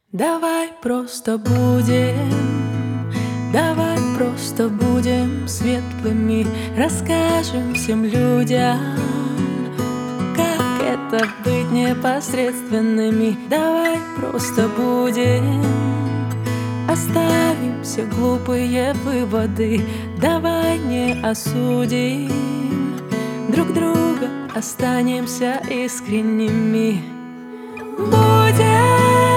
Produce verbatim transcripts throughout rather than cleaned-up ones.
Давай просто будем, давай просто будем светлыми, расскажем всем людям, как это быть непосредственными. Давай просто будем, оставим все глупые выводы. Давай не осудим друг друга, останемся искренними. Будем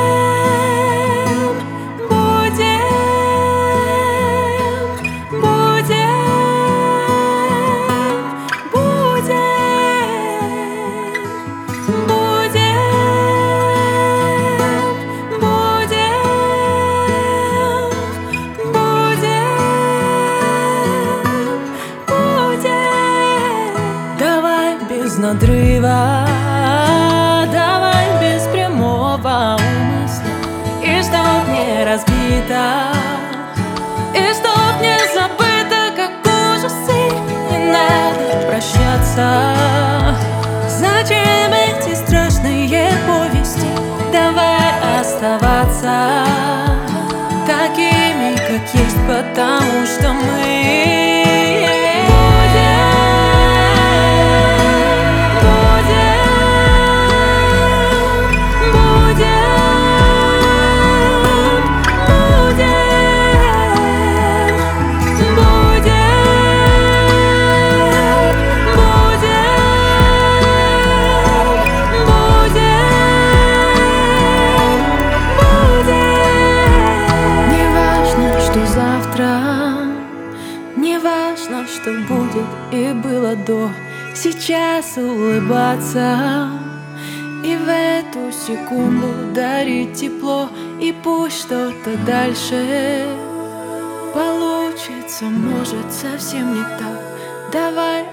без надрыва, давай без прямого умысла, и чтоб не разбито, и чтоб не забыто, как ужасы. Не надо прощаться. Зачем эти страшные повести? Давай оставаться такими, как есть, потому что мы не важно, что будет и было до. Сейчас улыбаться и в эту секунду дарить тепло. И пусть что-то дальше получится, может, совсем не так. Давай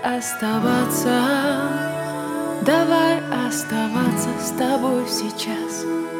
оставаться, давай оставаться с тобой сейчас.